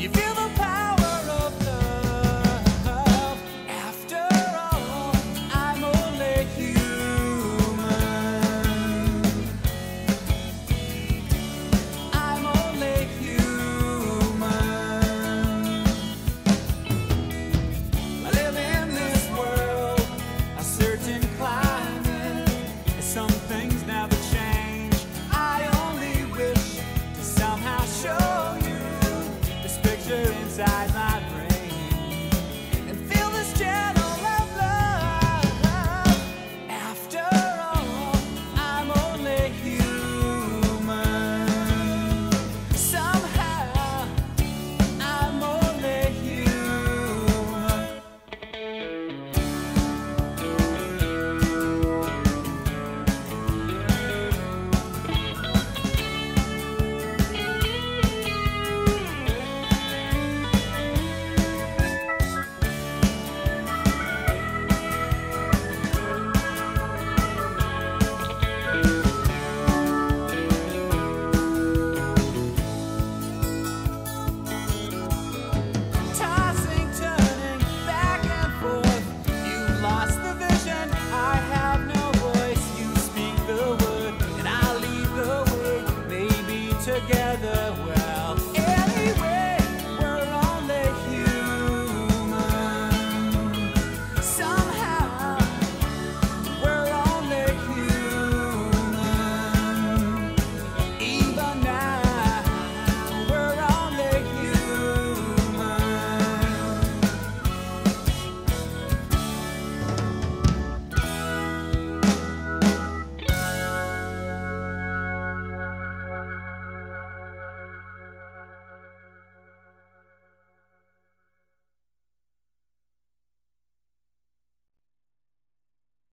You feel the power of love. After all, I'm only human. I'm only human. I live in this world, a certain climate. Some things never change. I only wish to somehow show you this picture inside my